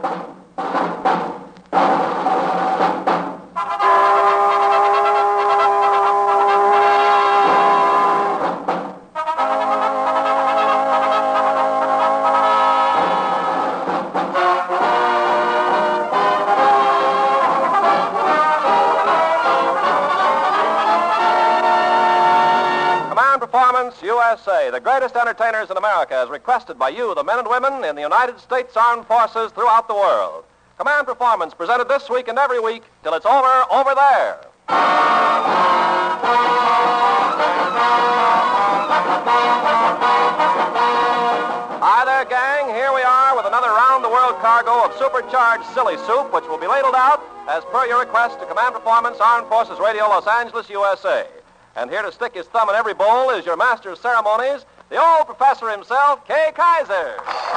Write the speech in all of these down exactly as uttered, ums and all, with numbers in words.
U S A, the greatest entertainers in America, as requested by you, the men and women in the United States Armed Forces throughout the world. Command Performance, presented this week and every week till it's over, over there. Hi there, gang. Here we are with another round-the-world cargo of supercharged silly soup, which will be ladled out, as per your request, to Command Performance, Armed Forces Radio, Los Angeles, U S A. And here to stick his thumb in every bowl is your master of ceremonies, the old professor himself, Kay Kaiser.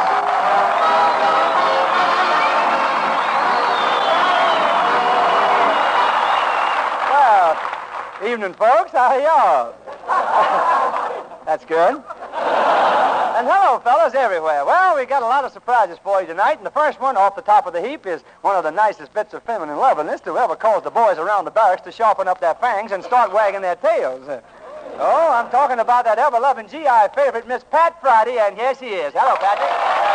Well, evening, folks. How are y'all? That's good. And hello, fellas, everywhere. Well, we got a lot of surprises for you tonight, and the first one off the top of the heap is one of the nicest bits of feminine loveliness to ever cause the boys around the barracks to sharpen up their fangs and start wagging their tails. Uh, oh, I'm talking about that ever-loving G I favorite, Miss Pat Friday, and here she is. Hello, Patrick.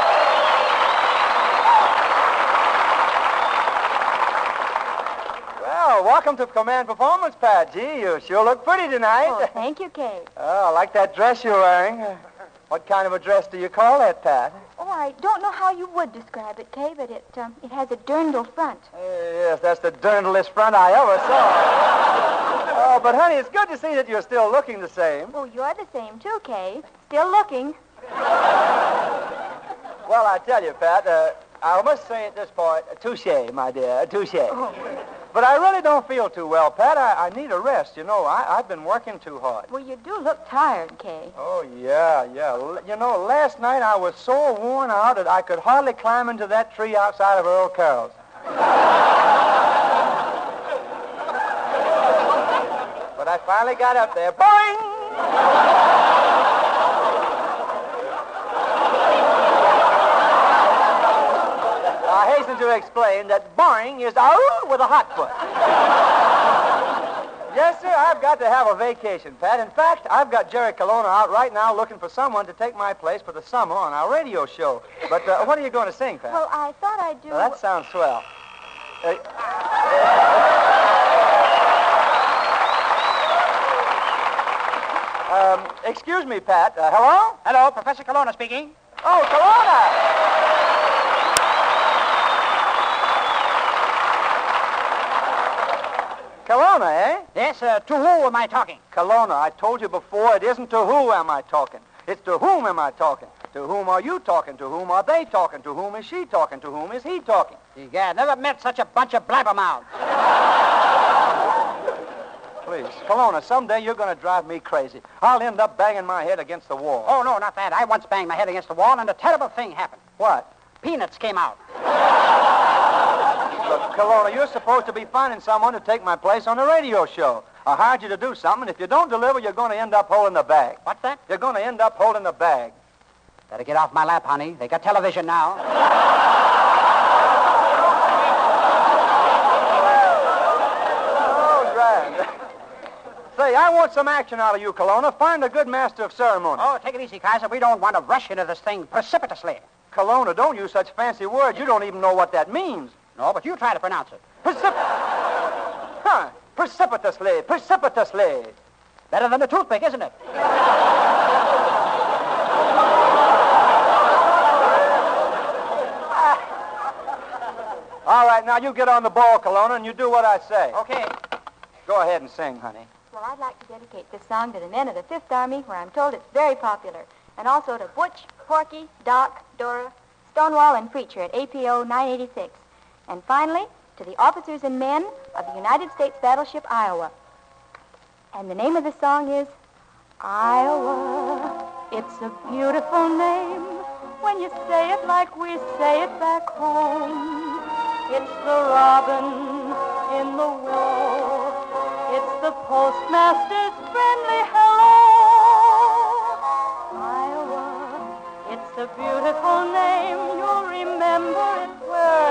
Well, welcome to Command Performance, Pat. Gee, you sure look pretty tonight. Oh, thank you, Kay. Oh, I like that dress you're wearing. Uh, What kind of a dress do you call that, Pat? Oh, I don't know how you would describe it, Kay, but it um, it has a dirndl front. Uh, yes, that's the dirndlest front I ever saw. Oh, but, honey, it's good to see that you're still looking the same. Oh, you're the same, too, Kay. Still looking. Well, I tell you, Pat, uh, I must say at this point, touche, my dear, touche. Oh. But I really don't feel too well, Pat. I, I need a rest. You know, I, I've been working too hard. Well, you do look tired, Kay. Oh, yeah, yeah. L- You know, last night I was so worn out that I could hardly climb into that tree outside of Earl Carroll's. But I finally got up there. Boing! I hasten to explain that boing is out with a hot foot. Yes, sir, I've got to have a vacation, Pat. In fact, I've got Jerry Colonna out right now looking for someone to take my place for the summer on our radio show. But uh, what are you going to sing, Pat? Well, I thought I'd do... Well, that sounds swell. Uh, um, excuse me, Pat. Uh, hello? Hello, Professor Colonna speaking. Oh, Colonna! Colonna, eh? Yes, uh, to who am I talking? Colonna, I told you before, it isn't to who am I talking. It's to whom am I talking. To whom are you talking? To whom are they talking? To whom is she talking? To whom is he talking? Egad, never met such a bunch of blabbermouths. Please, Colonna, someday you're going to drive me crazy. I'll end up banging my head against the wall. Oh, no, not that. I once banged my head against the wall, and a terrible thing happened. What? Peanuts came out. Look, Colonna, you're supposed to be finding someone to take my place on the radio show. I hired you to do something. If you don't deliver, you're going to end up holding the bag. What's that? You're going to end up holding the bag. Better get off my lap, honey. They got television now. Oh, grand. Say, I want some action out of you, Colonna. Find a good master of ceremony. Oh, take it easy, Kaiser. We don't want to rush into this thing precipitously. Colonna, don't use such fancy words. You don't even know what that means. No, but you try to pronounce it. Precip... Huh. Precipitously. Precipitously. Better than a toothpick, isn't it? All right, now you get on the ball, Colonna, and you do what I say. Okay. Go ahead and sing, honey. Well, I'd like to dedicate this song to the men of the Fifth Army, where I'm told it's very popular, and also to Butch, Porky, Doc, Dora, Stonewall, and Preacher at A P O nine eighty-six. And finally, to the officers and men of the United States battleship Iowa. And the name of the song is Iowa. It's a beautiful name when you say it like we say it back home. It's the robin in the wool. It's the postmaster's friendly hello. Iowa, it's a beautiful name. You'll remember it wherever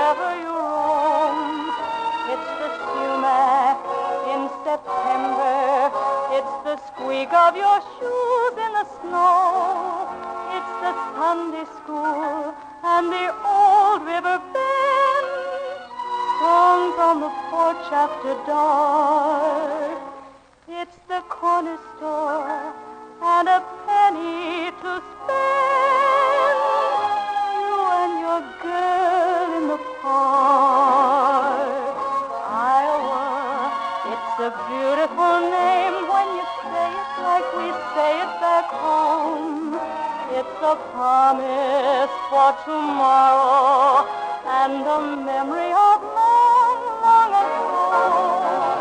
of your shoes in the snow. It's the Sunday school and the old river bend. Songs on the porch after dark. It's the corner store and a penny to spend. You and your girl in the park. Iowa, it's a beautiful name when you say it like we say it back home. It's a promise for tomorrow and a memory of long, long ago.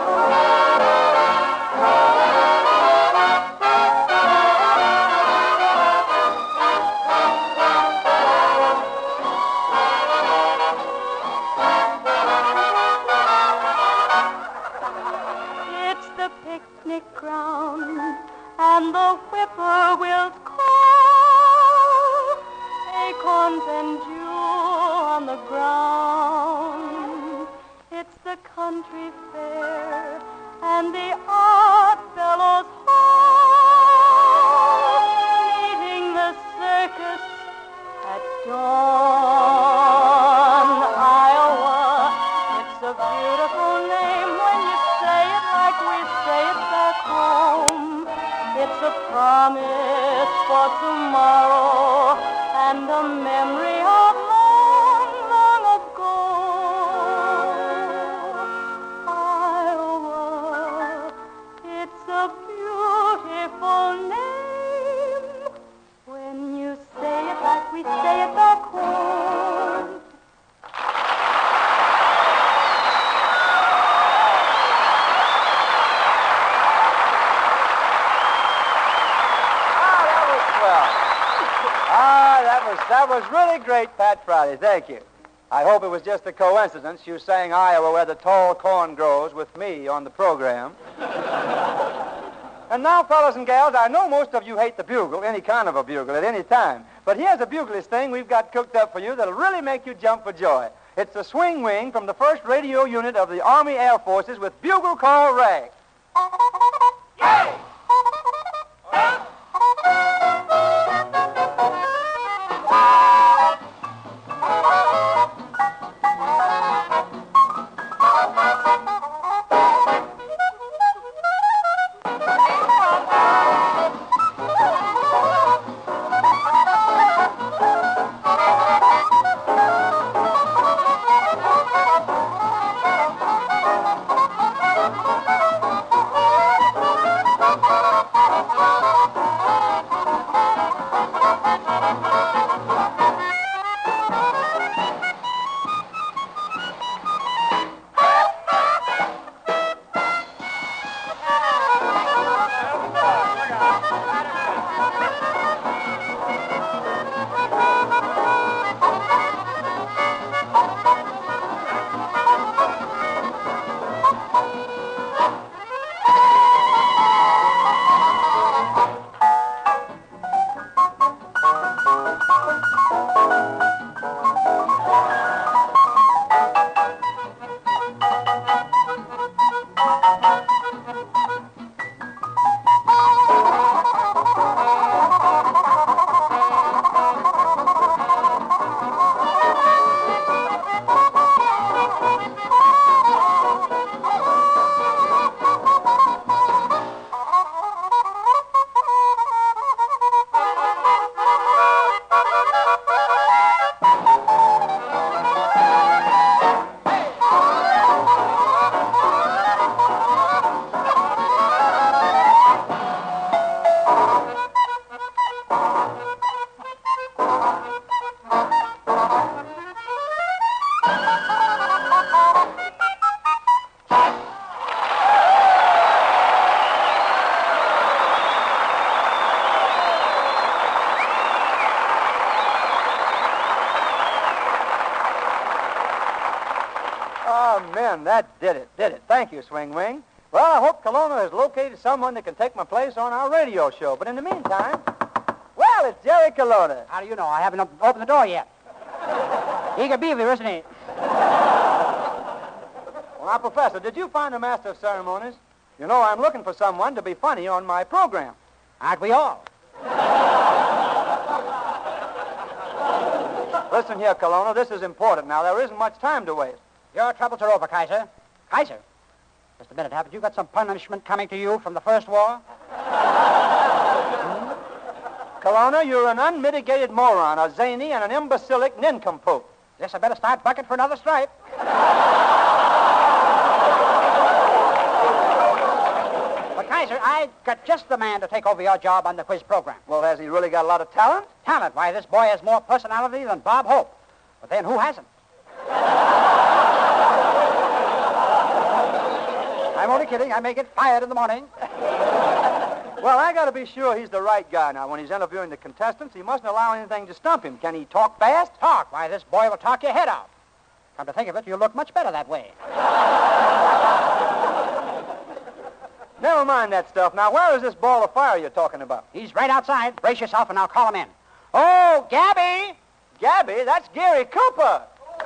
It's the picnic ground and the whippoorwills call, acorns and dew on the ground. It's the country fair and the odd fellows hall, meeting the circus at dawn. Iowa, it's a beautiful name when you say it like we say it back home. It's a promise for tomorrow and a memory of long, long ago. Iowa, it's a beautiful name when you say it like we say it back home. Ah, that was that was really great, Pat Friday. Thank you. I hope it was just a coincidence you sang Iowa where the tall corn grows with me on the program. And now, fellas and gals, I know most of you hate the bugle, any kind of a bugle at any time. But here's a buglist thing we've got cooked up for you that'll really make you jump for joy. It's the swing wing from the first radio unit of the Army Air Forces with bugle call Rag. Yay! Amen. That did it, did it. Thank you, Swing Wing. Well, I hope Kelowna has located someone that can take my place on our radio show. But in the meantime, well, it's Jerry Kelowna. How do you know? I haven't op- opened the door yet. Eager beaver, isn't he? Well, now, Professor, did you find a master of ceremonies? You know, I'm looking for someone to be funny on my program. Aren't we all? Listen here, Colonna, this is important. Now, there isn't much time to waste. Your troubles are over, Kaiser. Kaiser, just a minute. Haven't you got some punishment coming to you from the First War? Hmm? Colonna, you're an unmitigated moron, a zany and an imbecilic nincompoop. Guess I better start bucking for another stripe. But, Kaiser, I got just the man to take over your job on the quiz program. Well, has he really got a lot of talent? Talent? Why, this boy has more personality than Bob Hope. But then who hasn't? I'm only kidding. I may get fired in the morning. Well, I got to be sure he's the right guy. Now, when he's interviewing the contestants, he mustn't allow anything to stump him. Can he talk fast? Talk? Why, this boy will talk your head off. Come to think of it, you look much better that way. Never mind that stuff. Now, where is this ball of fire you're talking about? He's right outside. Brace yourself, and I'll call him in. Oh, Gabby! Gabby? That's Gary Cooper.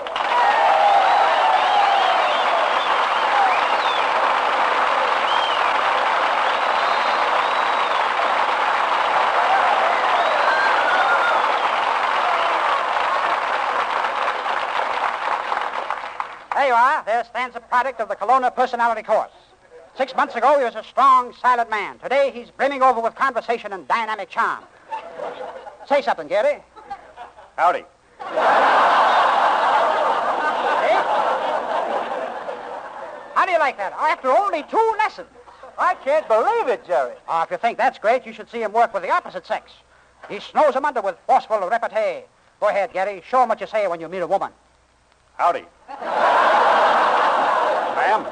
There you are. There stands a product of the Colonna personality course. Six months ago, he was a strong, silent man. Today, he's brimming over with conversation and dynamic charm. Say something, Gary. Howdy. Hey? How do you like that? After only two lessons. I can't believe it, Jerry. Oh, if you think that's great, you should see him work with the opposite sex. He snows them under with forceful repartee. Go ahead, Gary. Show him what you say when you meet a woman. Howdy. Ma'am?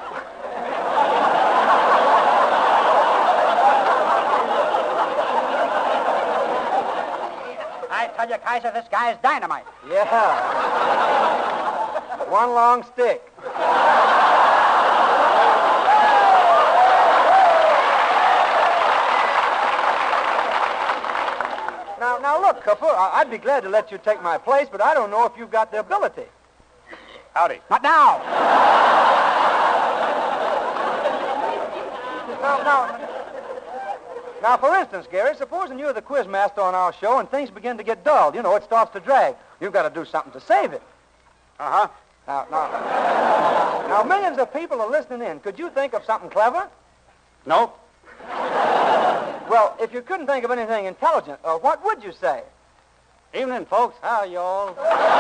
I tell you, Kaiser, this guy's dynamite. Yeah. One long stick. Now, now, look, Cooper, I- I'd be glad to let you take my place, but I don't know if you've got the ability. Howdy. Not now. Now, now, now, for instance, Gary, supposing you're the quiz master on our show and things begin to get dull. You know, it starts to drag. You've got to do something to save it. Uh-huh. Now, now, now, millions of people are listening in. Could you think of something clever? Nope. Well, if you couldn't think of anything intelligent, uh, what would you say? Evening, folks. How y'all?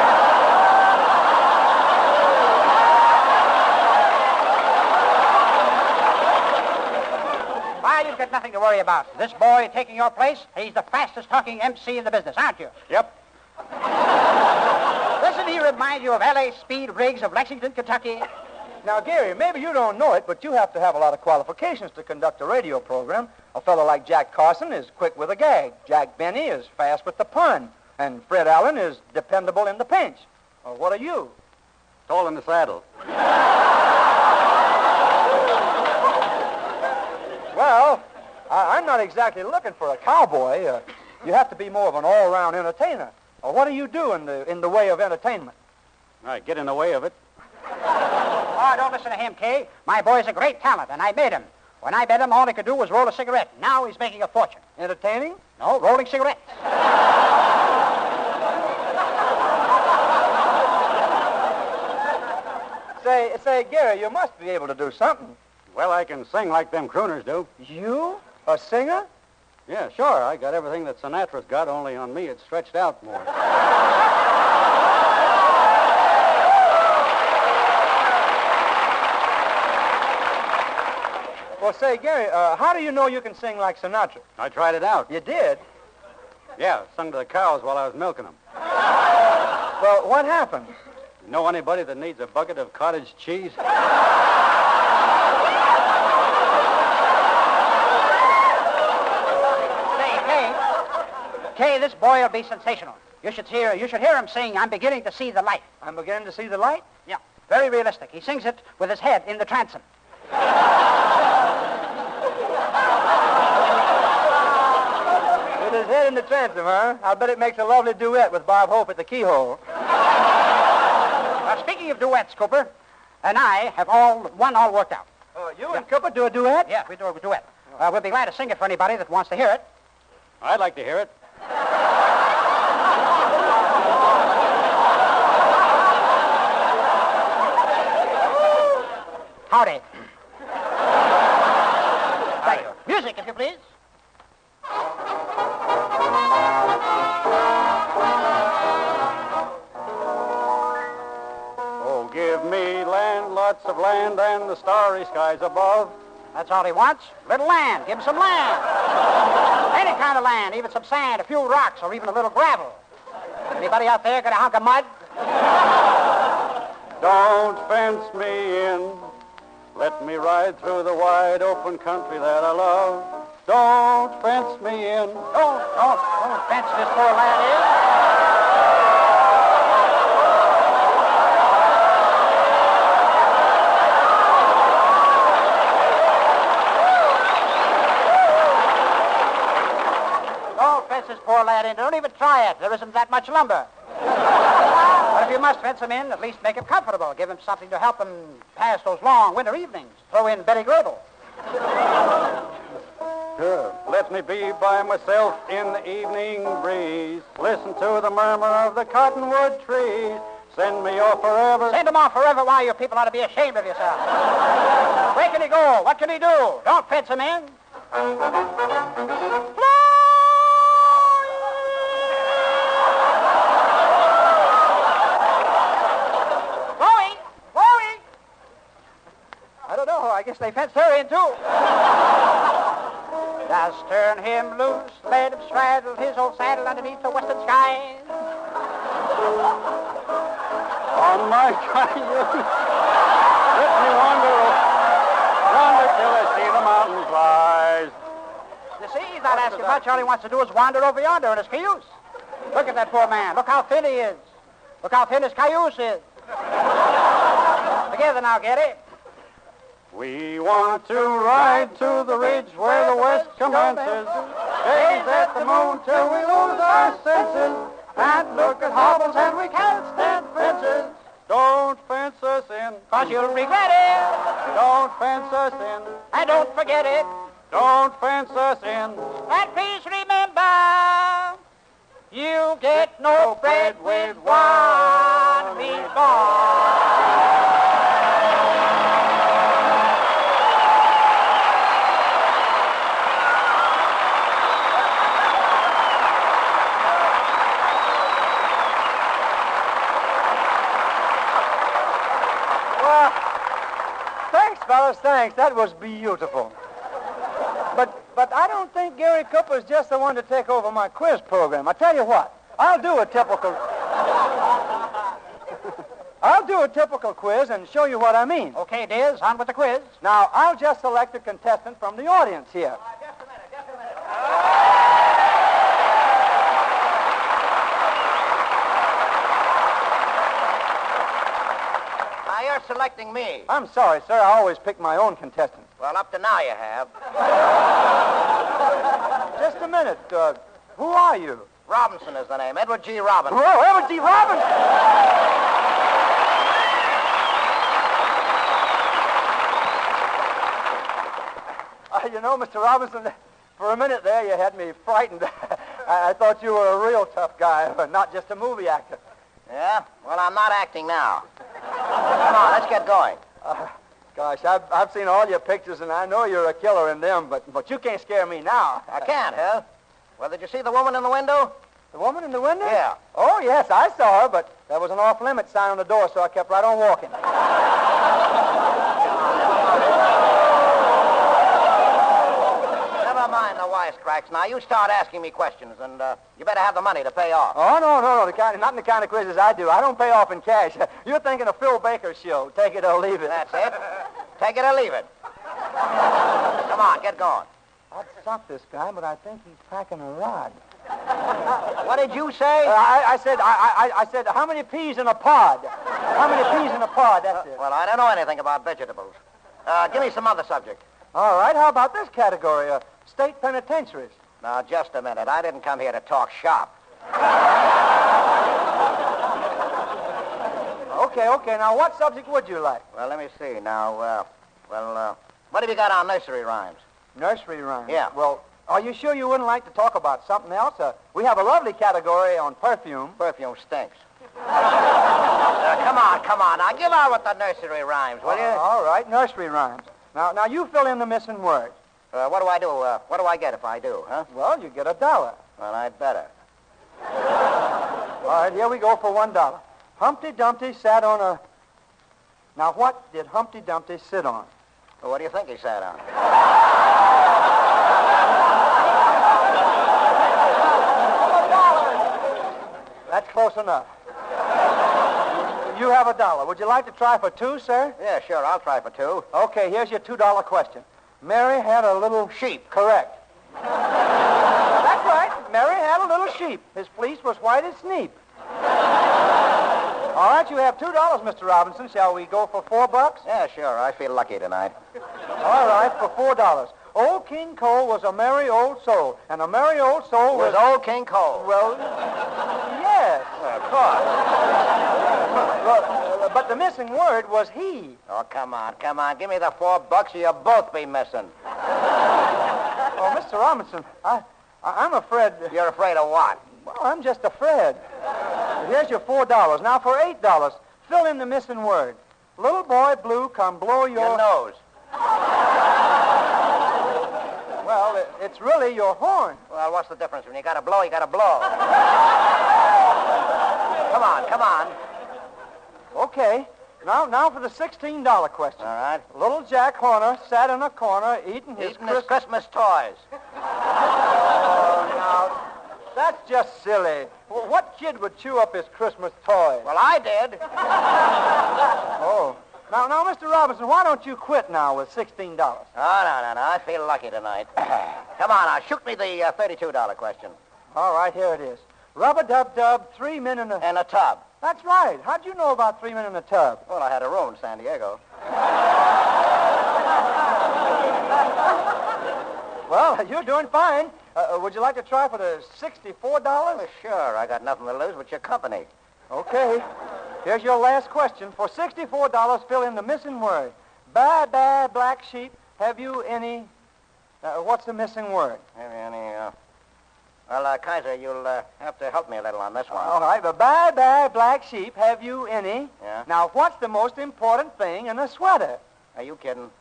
Why, you've got nothing to worry about. This boy taking your place, he's the fastest talking M C in the business, aren't you? Yep. Doesn't he remind you of L A Speed Riggs of Lexington, Kentucky? Now, Gary, maybe you don't know it, but you have to have a lot of qualifications to conduct a radio program. A fellow like Jack Carson is quick with a gag. Jack Benny is fast with the pun. And Fred Allen is dependable in the pinch. Well, what are you? Tall in the saddle. Well, I- I'm not exactly looking for a cowboy. Uh, you have to be more of an all-round entertainer. Uh, what do you do in the in the way of entertainment? All right, get in the way of it. Oh, don't listen to him, Kay. My boy's a great talent, and I made him. When I met him, all he could do was roll a cigarette. Now he's making a fortune. Entertaining? No, rolling cigarettes. Say, say, Gary, you must be able to do something. Well, I can sing like them crooners do. You? A singer? Yeah, sure. I got everything that Sinatra's got, only on me it's stretched out more. Well, say, Gary, uh, how do you know you can sing like Sinatra? I tried it out. You did? Yeah, sung to the cows while I was milking them. Well, what happened? Know anybody that needs a bucket of cottage cheese? Say, Kay. Kay, this boy will be sensational. You should hear you should hear him sing, I'm beginning to see the light. I'm beginning to see the light? Yeah, very realistic. He sings it with his head in the transom. With his head in the transom, huh? I'll bet it makes a lovely duet with Bob Hope at the keyhole. Now, speaking of duets, Cooper, and I have all one all worked out. Oh, you and Cooper do a duet? Yeah, we do a duet. Uh, we'll be glad to sing it for anybody that wants to hear it. I'd like to hear it. Howdy. Thank you. Music, if you please. Oh, give me land, lots of land, and the starry skies above. That's all he wants. Little land. Give him some land. Any kind of land, even some sand, a few rocks, or even a little gravel. Anybody out there got a hunk of mud? Don't fence me in. Let me ride through the wide open country that I love. Don't fence me in. Don't, don't, don't fence this poor lad in. Don't fence this poor lad in. Don't even try it. There isn't that much lumber. But if you must fence him in, at least make him comfortable. Give him something to help him pass those long winter evenings. Throw in Betty Grable. Sure. Let me be by myself in the evening breeze. Listen to the murmur of the cottonwood trees. Send me off forever. Send him off forever. Why, you people ought to be ashamed of yourself. Where can he go? What can he do? Don't fence him in. I guess they fenced her in, too. Just turn him loose, let him straddle his old saddle underneath the western skies. On my cayuse, let me wander, wander till I see the mountains rise. You see, he's not asking much. All he wants to do is wander over yonder in his cayuse. Look at that poor man. Look how thin he is. Look how thin his cayuse is. Together now, Getty. We want to ride to the ridge where the west commences, gaze at the moon till we lose our senses, and look at hobbles and we can't stand fences. Don't fence us in, 'cause you'll regret it. Don't fence us in, and don't forget it. Don't fence us in, and please remember, you get no bread with one meatball. Fellas, thanks. That was beautiful. But but I don't think Gary Cooper's just the one to take over my quiz program. I tell you what, I'll do a typical I'll do a typical quiz and show you what I mean. Okay, Diz, on with the quiz. Now, I'll just select a contestant from the audience here. Uh, just a minute, just a minute. You're selecting me. I'm sorry, sir. I always pick my own contestants. Well, up to now you have. Just a minute. Uh, who are you? Robinson is the name. Edward G. Robinson. Whoa, Edward G. Robinson! uh, you know, Mister Robinson, for a minute there you had me frightened. I-, I thought you were a real tough guy, not just a movie actor. Yeah? Well, I'm not acting now. Come on, let's get going. Uh, gosh, I've, I've seen all your pictures, and I know you're a killer in them, but, but you can't scare me now. I can't, huh? Well, did you see the woman in the window? The woman in the window? Yeah. Oh, yes, I saw her, but there was an off-limits sign on the door, so I kept right on walking. Never mind the wisecracks. Now, you start asking me questions, and uh, you better have the money to pay off. Oh, no, no, no, the kind, not in the kind of quizzes I do. I don't pay off in cash. You're thinking of Phil Baker's show. Take it or leave it. That's it. Take it or leave it. Come on, get going. I'd stop this guy, but I think he's packing a rod. What did you say? Uh, I, I said, I, I, I said, how many peas in a pod? How many peas in a pod? That's uh, it. Well, I don't know anything about vegetables. Uh, give me some other subject. All right, how about this category, uh, state penitentiaries? Now, just a minute. I didn't come here to talk shop. Okay, okay. Now, what subject would you like? Well, let me see. Now, uh, well, uh, what have you got on nursery rhymes? Nursery rhymes? Yeah. Well, Are you sure you wouldn't like to talk about something else? Uh, we have a lovely category on perfume. Perfume stinks. uh, come on, come on. Now, give out with the nursery rhymes, will you? Uh, all right, nursery rhymes. Now, now you fill in the missing word. Uh, what do I do? Uh, what do I get if I do, huh? Well, you get a dollar. Well, I'd better. All right, here we go for one dollar. Humpty Dumpty sat on a... Now, what did Humpty Dumpty sit on? Well, what do you think he sat on? That's close enough. You have a dollar. Would you like to try for two, sir? Yeah, sure. I'll try for two. Okay, here's your two-dollar question. Mary had a little sheep. Correct. That's right. Mary had a little sheep. His fleece was white as sneap. All right, you have two dollars, Mister Robinson. Shall we go for four bucks? Yeah, sure. I feel lucky tonight. All right, for four dollars. Old King Cole was a merry old soul, and a merry old soul Was was... old King Cole? Well, yes. Well, of course. Well, uh, but the missing word was he. Oh, come on, come on. Give me the four bucks or you'll both be missing. Oh, Mister Robinson, I, I, I'm afraid... You're afraid of what? Well, I'm just afraid. Here's your four dollars. Now, for eight dollars, fill in the missing word. Little boy blue, come blow your... Your nose. Well, it, it's really your horn. Well, what's the difference? When you got to blow, you got to blow. Come on, come on. Okay. Now, now for the sixteen dollar question. All right. Little Jack Horner sat in a corner eating his... Eating his Christmas toys. Oh, now, that's just silly. Well, what kid would chew up his Christmas toy? Well, I did. Oh. Now, now, Mister Robinson, why don't you quit now with sixteen dollars? Oh, no, no, no. I feel lucky tonight. Come on, now. Shoot me the uh, thirty-two dollar question. All right, here it is. Rub-a-dub-dub, three men in a... In a tub. That's right. How'd you know about three men in a tub? Well, I had a room in San Diego. Well, you're doing fine. Uh, would you like to try for the sixty-four dollars? Well, sure. I got nothing to lose but your company. Okay. Here's your last question. For sixty-four dollars, fill in the missing word. Baa, baa, black sheep, have you any... Uh, what's the missing word? Have you any, uh... Well, uh, Kaiser, you'll uh, have to help me a little on this one. All right, but baa, baa, black sheep, have you any? Yeah? Now, what's the most important thing in a sweater? Are you kidding?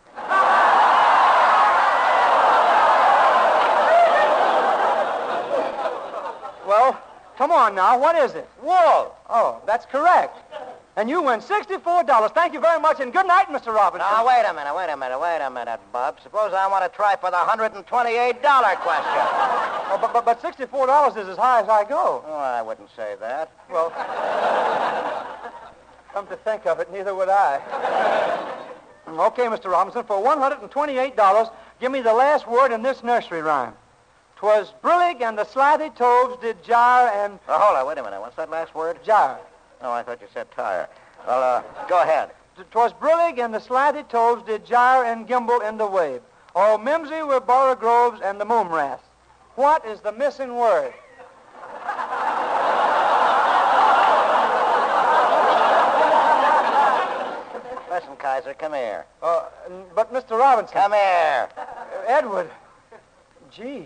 Well, come on now, what is it? Wool. Oh, that's correct. And you win sixty-four dollars. Thank you very much, and good night, Mister Robinson. Now, wait a minute, wait a minute, wait a minute, Bob. Suppose I want to try for the one hundred twenty-eight dollar question. Oh, but, but, but sixty-four dollars is as high as I go. Oh, I wouldn't say that. Well, come to think of it, neither would I. Okay, Mister Robinson, for one hundred twenty-eight dollars, give me the last word in this nursery rhyme. 'Twas brillig and the slathy toves did jar and... Oh, hold on, wait a minute. What's that last word? Jar. Oh, I thought you said tire. Well, uh, go ahead. 'Twas brillig and the slathy toves did jar and gimble in the wave. Oh, mimsy were borogroves and the moonrath. What is the missing word? Listen, Kaiser, come here. Uh, but, Mister Robinson... Come here. Uh, Edward. Gee.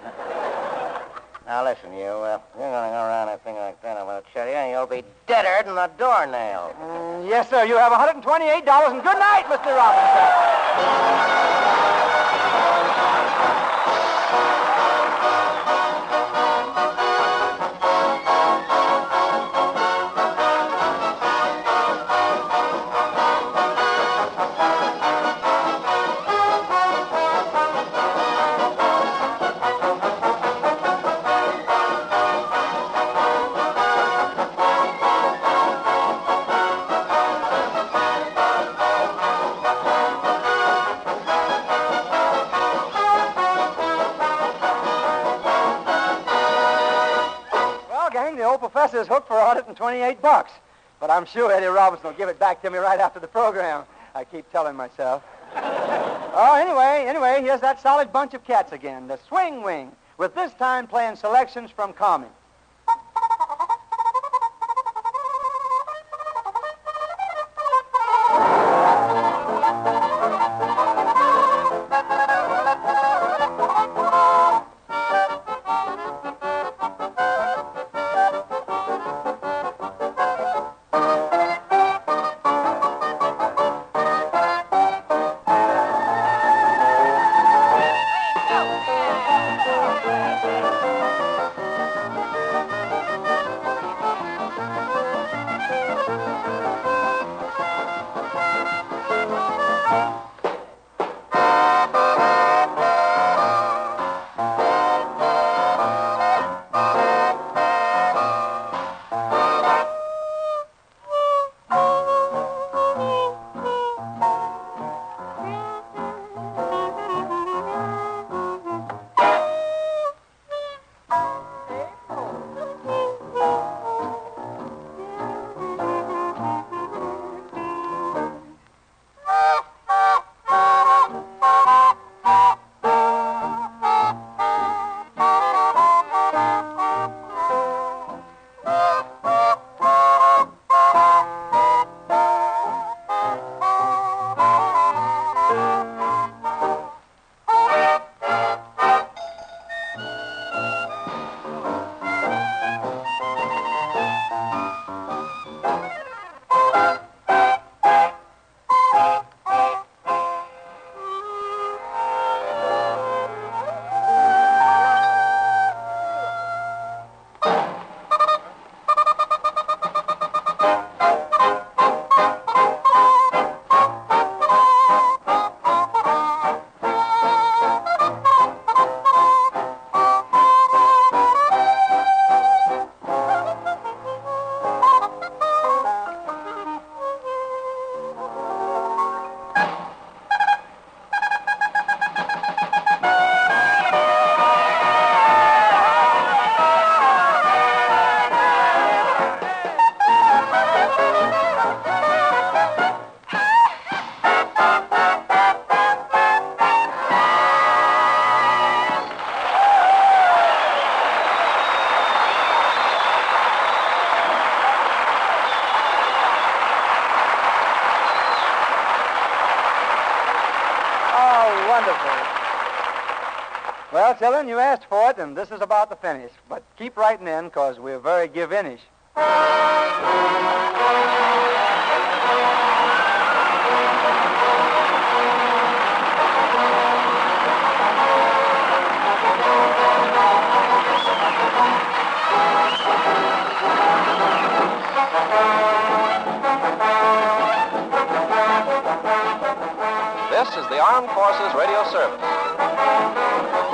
Now, listen, you, uh, you're going to go around a thing like that, I'm going to tell you, and you'll be deader than a doornail. Mm, yes, sir. You have one hundred twenty-eight dollars, and good night, Mister Robinson. The old professor's hooked for one hundred twenty-eight bucks. But I'm sure Eddie Robinson will give it back to me right after the program. I keep telling myself. Oh, anyway, anyway, here's that solid bunch of cats again, the Swing Wing, with this time playing selections from Carmen. Well, children, you asked for it, and this is about to finish. But keep writing in, because we're very give-in-ish. This is the Armed Forces Radio Service.